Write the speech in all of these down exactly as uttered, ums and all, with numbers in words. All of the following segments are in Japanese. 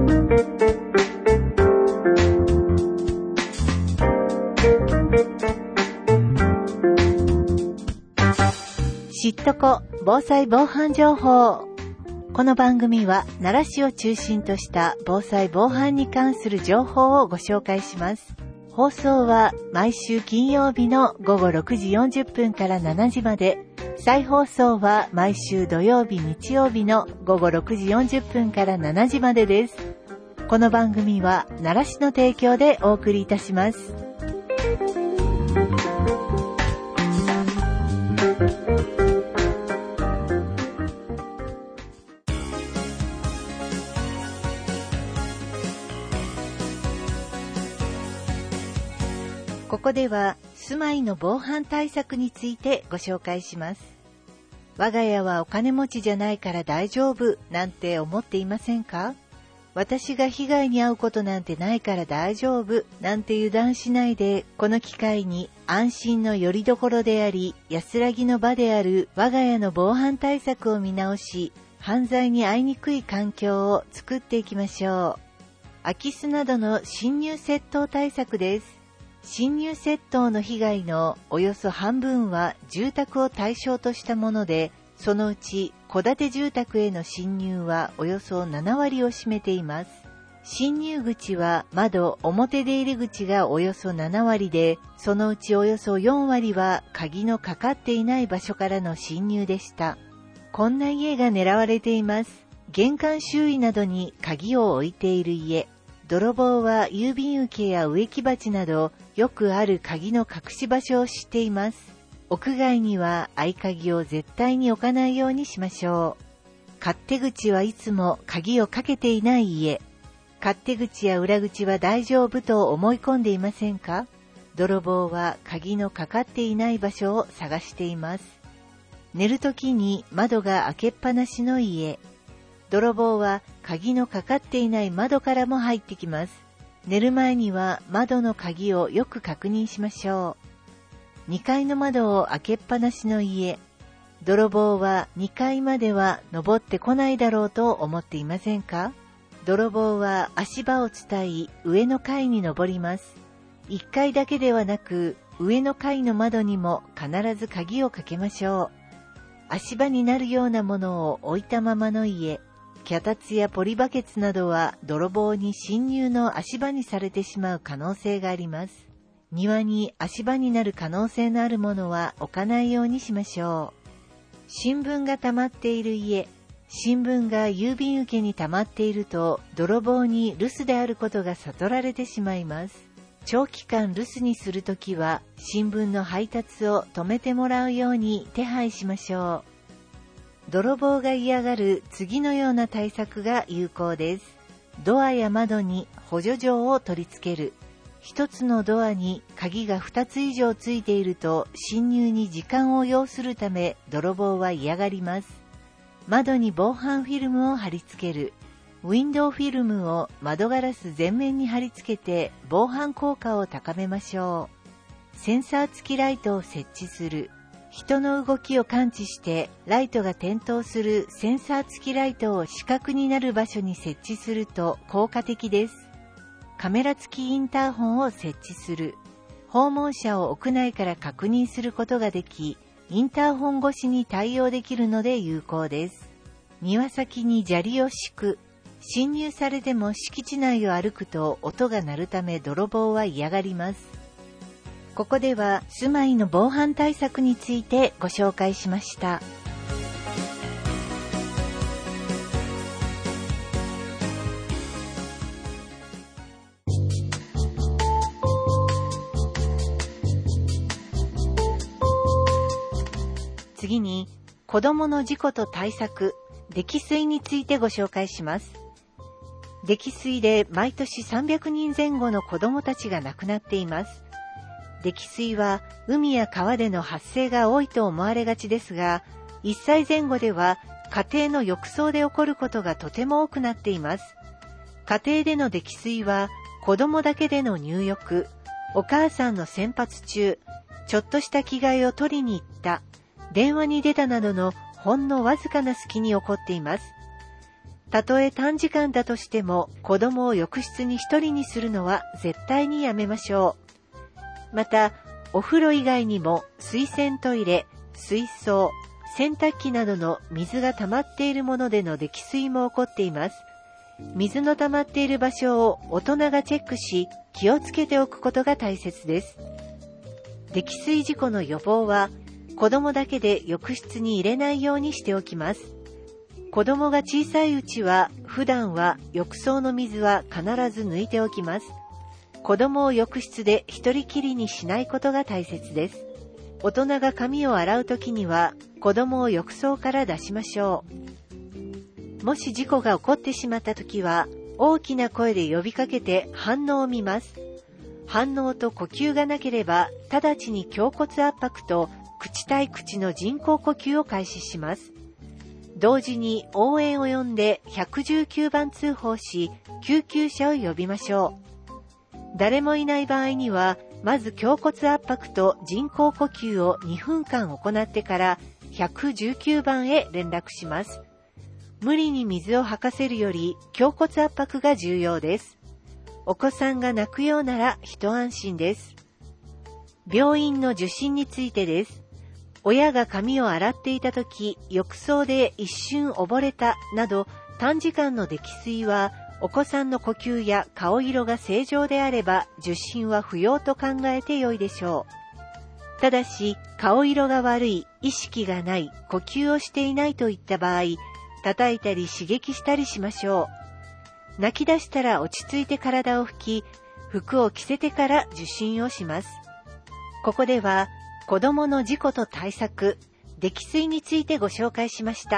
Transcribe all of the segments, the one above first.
知っとこ防災防犯情報。この番組は奈良市を中心とした防災防犯に関する情報をご紹介します。放送は毎週金曜日のごごろくじよんじゅっぷんからしちじまで、再放送は毎週土曜日日曜日のごごろくじよんじゅっぷんからしちじまでです。この番組は奈良市の提供でお送りいたします。ここでは住まいの防犯対策についてご紹介します。我が家はお金持ちじゃないから大丈夫なんて思っていませんか？私が被害に遭うことなんてないから大丈夫なんて油断しないで、この機会に安心の拠り所であり安らぎの場である我が家の防犯対策を見直し、犯罪に遭いにくい環境を作っていきましょう。空き巣などの侵入窃盗対策です。侵入窃盗の被害のおよそ半分は住宅を対象としたもので、そのうち戸建て住宅への侵入はおよそななわりを占めています。侵入口は窓、表出入り口がおよそななわりで、そのうちおよそよんわりは鍵のかかっていない場所からの侵入でした。こんな家が狙われています。玄関周囲などに鍵を置いている家。泥棒は郵便受けや植木鉢などよくある鍵の隠し場所を知っています。屋外には合鍵を絶対に置かないようにしましょう。勝手口はいつも鍵をかけていない家。勝手口や裏口は大丈夫と思い込んでいませんか？泥棒は鍵のかかっていない場所を探しています。寝るときに窓が開けっぱなしの家。泥棒は鍵のかかっていない窓からも入ってきます。寝る前には窓の鍵をよく確認しましょう。にかいの窓を開けっぱなしの家。泥棒はにかいまでは登ってこないだろうと思っていませんか？泥棒は足場を伝い上の階に登ります。いっかいだけではなく上の階の窓にも必ず鍵をかけましょう。足場になるようなものを置いたままの家。脚立やポリバケツなどは泥棒に侵入の足場にされてしまう可能性があります。庭に足場になる可能性のあるものは置かないようにしましょう。新聞が溜まっている家。新聞が郵便受けに溜まっていると泥棒に留守であることが悟られてしまいます。長期間留守にするときは新聞の配達を止めてもらうように手配しましょう。泥棒が嫌がる次のような対策が有効です。ドアや窓に補助錠を取り付ける。一つのドアに鍵が二つ以上ついていると侵入に時間を要するため泥棒は嫌がります。窓に防犯フィルムを貼り付ける。ウィンドウフィルムを窓ガラス全面に貼り付けて防犯効果を高めましょう。センサー付きライトを設置する。人の動きを感知してライトが点灯するセンサー付きライトを死角になる場所に設置すると効果的です。カメラ付きインターホンを設置する。訪問者を屋内から確認することができ、インターホン越しに対応できるので有効です。庭先に砂利を敷く。侵入されても敷地内を歩くと音が鳴るため泥棒は嫌がります。ここでは住まいの防犯対策についてご紹介しました。次に、子どもの事故と対策、溺水についてご紹介します。溺水で毎年さんびゃくにんぜん後の子どもたちが亡くなっています。溺水は海や川での発生が多いと思われがちですが、いっさいぜん後では家庭の浴槽で起こることがとても多くなっています。家庭での溺水は子供だけでの入浴、お母さんの洗髪中、ちょっとした着替えを取りに行った、電話に出たなどのほんのわずかな隙に起こっています。 たとえ短時間だとしても子供を浴室に一人にするのは絶対にやめましょう。また、お風呂以外にも水洗トイレ、水槽、洗濯機などの水が溜まっているものでの溺水も起こっています。水の溜まっている場所を大人がチェックし、気をつけておくことが大切です。溺水事故の予防は、子供だけで浴室に入れないようにしておきます。子供が小さいうちは、普段は浴槽の水は必ず抜いておきます。子供を浴室で一人きりにしないことが大切です。大人が髪を洗うときには、子供を浴槽から出しましょう。もし事故が起こってしまったときは、大きな声で呼びかけて反応を見ます。反応と呼吸がなければ、直ちに胸骨圧迫と口対口の人工呼吸を開始します。同時に応援を呼んでいちいちきゅうばん通報し、救急車を呼びましょう。誰もいない場合には、まず胸骨圧迫と人工呼吸をにふんかん行ってからいちいちきゅうばんへ連絡します。無理に水を吐かせるより胸骨圧迫が重要です。お子さんが泣くようなら一安心です。病院の受診についてです。親が髪を洗っていたとき、浴槽で一瞬溺れたなど短時間の溺水は、お子さんの呼吸や顔色が正常であれば受診は不要と考えてよいでしょう。ただし、顔色が悪い、意識がない、呼吸をしていないといった場合、叩いたり刺激したりしましょう。泣き出したら落ち着いて体を拭き、服を着せてから受診をします。ここでは、子供の事故と対策、溺水についてご紹介しました。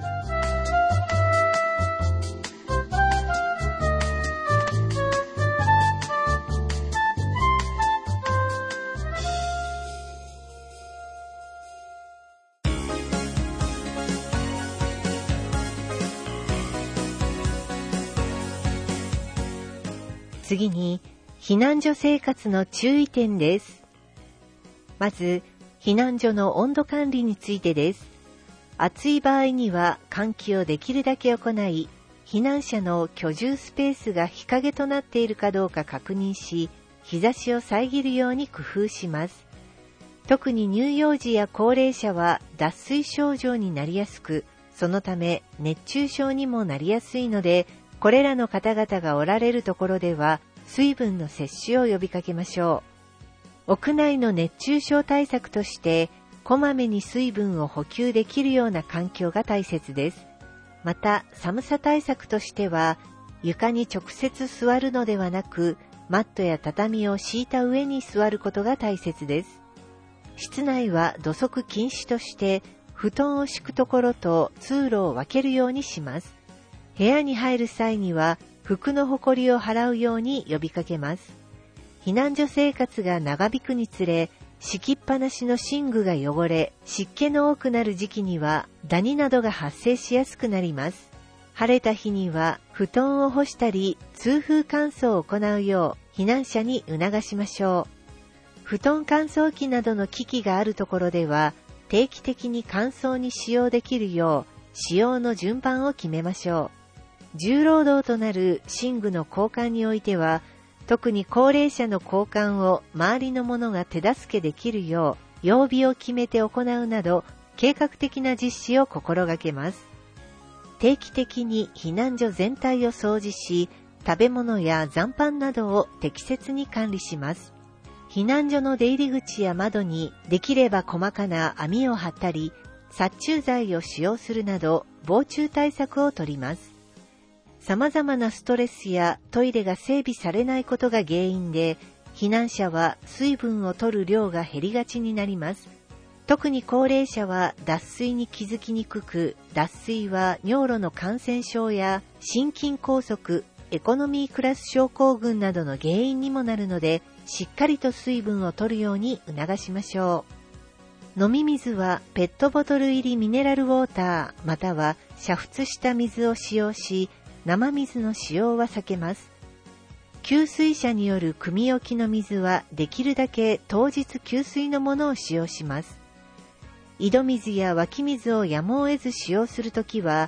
次に、避難所生活の注意点です。まず、避難所の温度管理についてです。暑い場合には換気をできるだけ行い、避難者の居住スペースが日陰となっているかどうか確認し、日差しを遮るように工夫します。特に乳幼児や高齢者は脱水症状になりやすく、そのため熱中症にもなりやすいので、これらの方々がおられるところでは、水分の摂取を呼びかけましょう。屋内の熱中症対策として、こまめに水分を補給できるような環境が大切です。また、寒さ対策としては、床に直接座るのではなく、マットや畳を敷いた上に座ることが大切です。室内は土足禁止として、布団を敷くところと通路を分けるようにします。部屋に入る際には、服のほこりを払うように呼びかけます。避難所生活が長引くにつれ、敷きっぱなしの寝具が汚れ、湿気の多くなる時期にはダニなどが発生しやすくなります。晴れた日には布団を干したり、通風乾燥を行うよう避難者に促しましょう。布団乾燥機などの機器があるところでは、定期的に乾燥に使用できるよう、使用の順番を決めましょう。重労働となる寝具の交換においては、特に高齢者の交換を周りの者が手助けできるよう、曜日を決めて行うなど、計画的な実施を心がけます。定期的に避難所全体を掃除し、食べ物や残飯などを適切に管理します。避難所の出入り口や窓にできれば細かな網を張ったり、殺虫剤を使用するなど、防虫対策を取ります。様々なストレスやトイレが整備されないことが原因で、避難者は水分を取る量が減りがちになります。特に高齢者は脱水に気づきにくく、脱水は尿路の感染症や心筋梗塞、エコノミークラス症候群などの原因にもなるので、しっかりと水分を取るように促しましょう。飲み水はペットボトル入りミネラルウォーターまたは煮沸した水を使用し、生水の使用は避けます。給水車による汲み置きの水はできるだけ当日給水のものを使用します。井戸水や湧き水をやむを得ず使用するときは、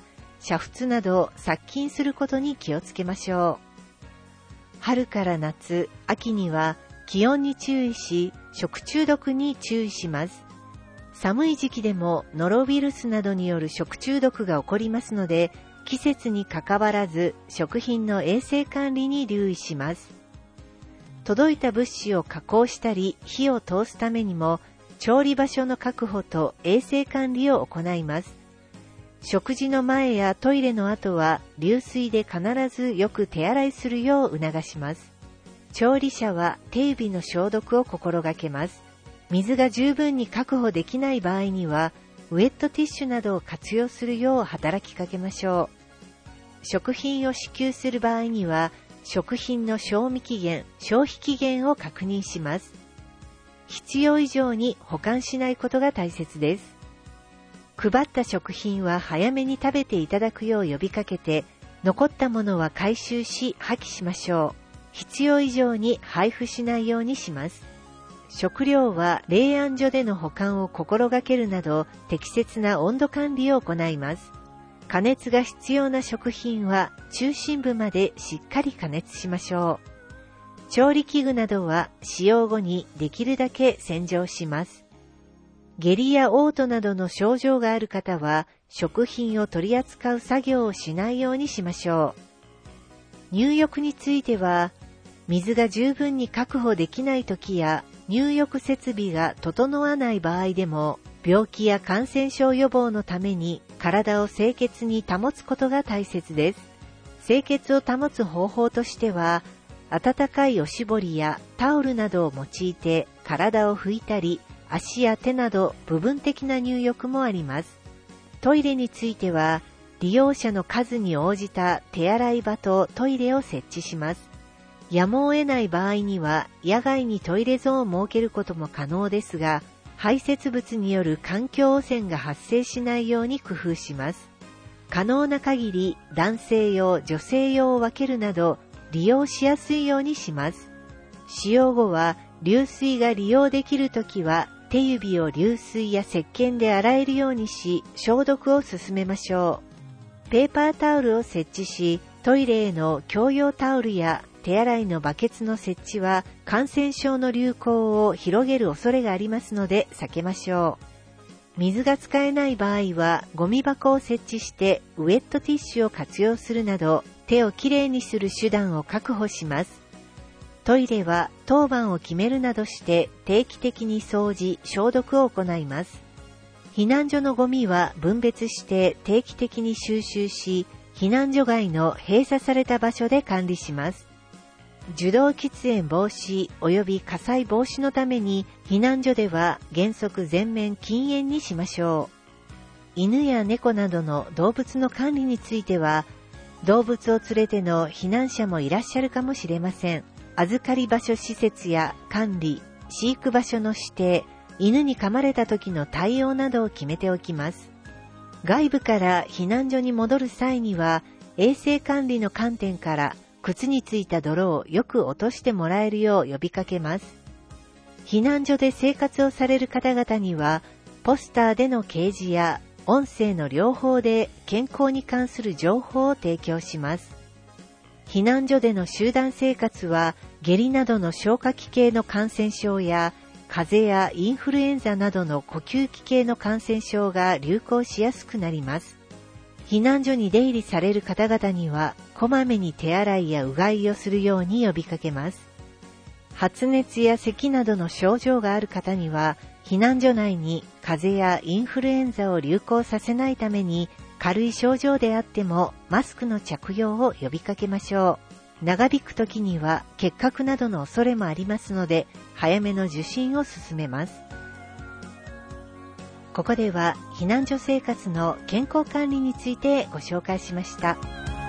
煮沸など殺菌することに気をつけましょう。春から夏、秋には気温に注意し、食中毒に注意します。寒い時期でもノロウイルスなどによる食中毒が起こりますので、季節にかかわらず食品の衛生管理に留意します。届いた物資を加工したり火を通すためにも、調理場所の確保と衛生管理を行います。食事の前やトイレの後は流水で必ずよく手洗いするよう促します。調理者は手指の消毒を心がけます。水が十分に確保できない場合には、ウェットティッシュなどを活用するよう働きかけましょう。食品を支給する場合には、食品の賞味期限、消費期限を確認します。必要以上に保管しないことが大切です。配った食品は早めに食べていただくよう呼びかけて、残ったものは回収し破棄しましょう。必要以上に配布しないようにします。食料は冷暗所での保管を心がけるなど、適切な温度管理を行います。加熱が必要な食品は中心部までしっかり加熱しましょう。調理器具などは使用後にできるだけ洗浄します。下痢や嘔吐などの症状がある方は、食品を取り扱う作業をしないようにしましょう。入浴については、水が十分に確保できないときや、入浴設備が整わない場合でも、病気や感染症予防のために体を清潔に保つことが大切です。清潔を保つ方法としては、温かいおしぼりやタオルなどを用いて体を拭いたり、足や手など部分的な入浴もあります。トイレについては、利用者の数に応じた手洗い場とトイレを設置します。やむを得ない場合には、野外にトイレゾーンを設けることも可能ですが、排泄物による環境汚染が発生しないように工夫します。可能な限り男性用、女性用を分けるなど、利用しやすいようにします。使用後は、流水が利用できるときは、手指を流水や石鹸で洗えるようにし、消毒を進めましょう。ペーパータオルを設置し、トイレへの共用タオルや手洗いのバケツの設置は感染症の流行を広げる恐れがありますので避けましょう。水が使えない場合はゴミ箱を設置してウェットティッシュを活用するなど手をきれいにする手段を確保します。トイレは当番を決めるなどして定期的に掃除、消毒を行います。避難所のゴミは分別して定期的に収集し、避難所外の閉鎖された場所で管理します。受動喫煙防止及び火災防止のために避難所では原則全面禁煙にしましょう。犬や猫などの動物の管理については、動物を連れての避難者もいらっしゃるかもしれません。預かり場所施設や管理、飼育場所の指定、犬に噛まれた時の対応などを決めておきます。外部から避難所に戻る際には、衛生管理の観点から靴についた泥をよく落としてもらえるよう呼びかけます。避難所で生活をされる方々には、ポスターでの掲示や音声の両方で健康に関する情報を提供します。避難所での集団生活は、下痢などの消化器系の感染症や、風邪やインフルエンザなどの呼吸器系の感染症が流行しやすくなります。避難所に出入りされる方々には、こまめに手洗いやうがいをするように呼びかけます。発熱や咳などの症状がある方には、避難所内に風邪やインフルエンザを流行させないために、軽い症状であってもマスクの着用を呼びかけましょう。長引く時には結核などの恐れもありますので、早めの受診を勧めます。ここでは避難所生活の健康管理についてご紹介しました。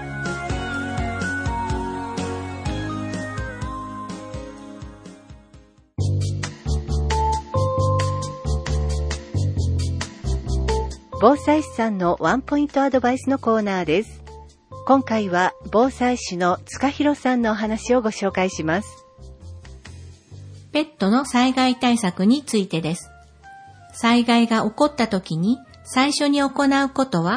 防災士さんのワンポイントアドバイスのコーナーです。今回は防災士の塚弘さんのお話をご紹介します。 ペットの災害対策についてです。災害が起こった時に最初に行うことは、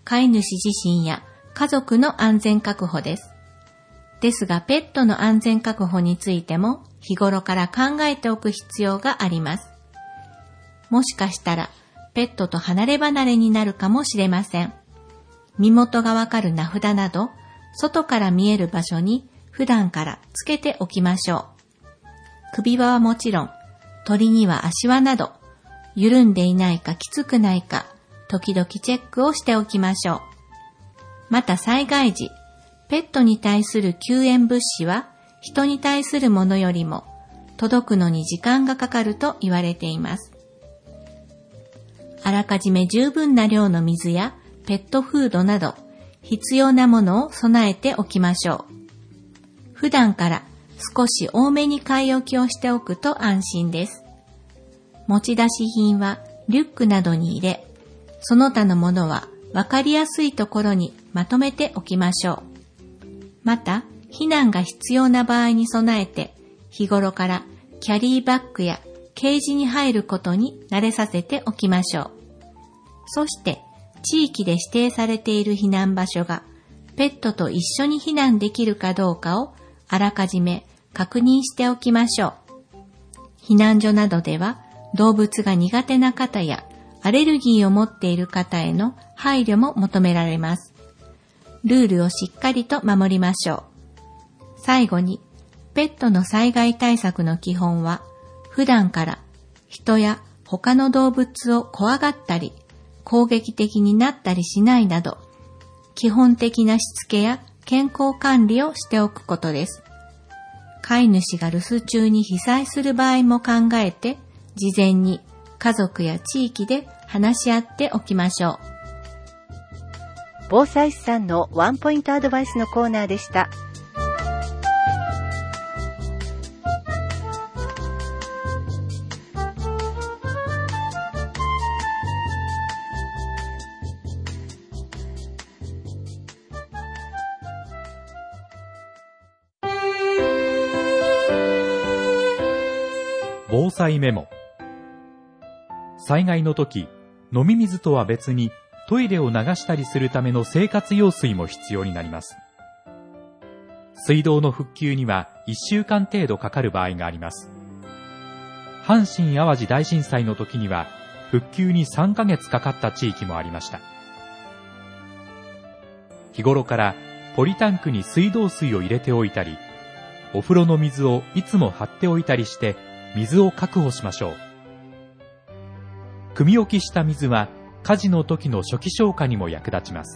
飼い主自身や家族の安全確保です。ですが、ペットの安全確保についても日頃から考えておく必要があります。もしかしたら、ペットと離れ離れになるかもしれません。身元がわかる名札など、外から見える場所に普段からつけておきましょう。首輪はもちろん、鳥には足輪など、緩んでいないかきつくないか、時々チェックをしておきましょう。また災害時、ペットに対する救援物資は人に対するものよりも届くのに時間がかかると言われています。あらかじめ十分な量の水やペットフードなど必要なものを備えておきましょう。普段から少し多めに買い置きをしておくと安心です。持ち出し品はリュックなどに入れ、その他のものはわかりやすいところにまとめておきましょう。また、避難が必要な場合に備えて、日頃からキャリーバッグやケージに入ることに慣れさせておきましょう。そして、地域で指定されている避難場所が、ペットと一緒に避難できるかどうかをあらかじめ確認しておきましょう。避難所などでは、動物が苦手な方やアレルギーを持っている方への配慮も求められます。ルールをしっかりと守りましょう。最後に、ペットの災害対策の基本は、普段から人や他の動物を怖がったり、攻撃的になったりしないなど、基本的なしつけや健康管理をしておくことです。飼い主が留守中に被災する場合も考えて、事前に家族や地域で話し合っておきましょう。 防災士さんのワンポイントアドバイスのコーナーでした。 防災メモ。災害の時、飲み水とは別にトイレを流したりするための生活用水も必要になります。水道の復旧にはいっしゅうかん程度かかる場合があります。阪神・淡路大震災の時には復旧にさんかげつかかった地域もありました。日頃からポリタンクに水道水を入れておいたり、お風呂の水をいつも張っておいたりして水を確保しましょう。汲み置きした水は火事の時の初期消火にも役立ちます。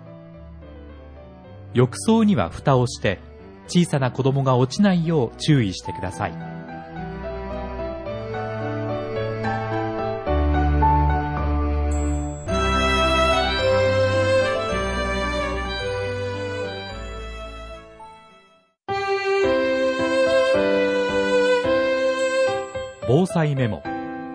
浴槽には蓋をして小さな子供が落ちないよう注意してください。防災メモ。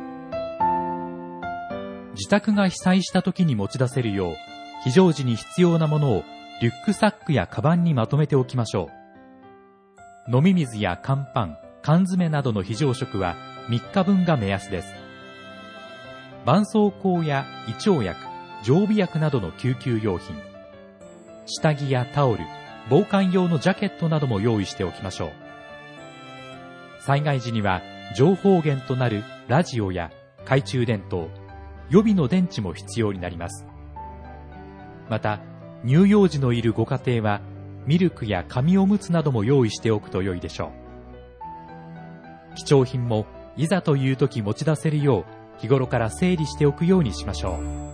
自宅が被災した時に持ち出せるよう、非常時に必要なものをリュックサックやカバンにまとめておきましょう。飲み水や乾パン、缶詰などの非常食はみっかぶんが目安です。絆創膏や胃腸薬、常備薬などの救急用品、下着やタオル、防寒用のジャケットなども用意しておきましょう。災害時には情報源となるラジオや懐中電灯、予備の電池も必要になります。また、乳幼児のいるご家庭はミルクや紙おむつなども用意しておくと良いでしょう。貴重品もいざという時持ち出せるよう日頃から整理しておくようにしましょう。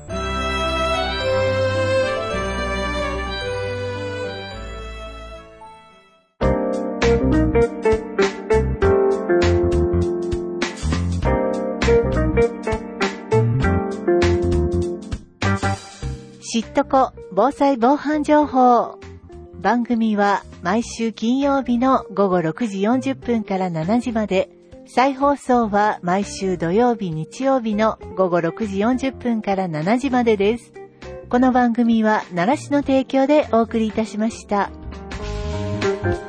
知っとこ防災防犯情報。番組は毎週金曜日のごごろくじよんじゅっぷんからしちじまで、再放送は毎週土曜日日曜日のごごろくじよんじゅっぷんからしちじまでです。この番組は奈良市の提供でお送りいたしました。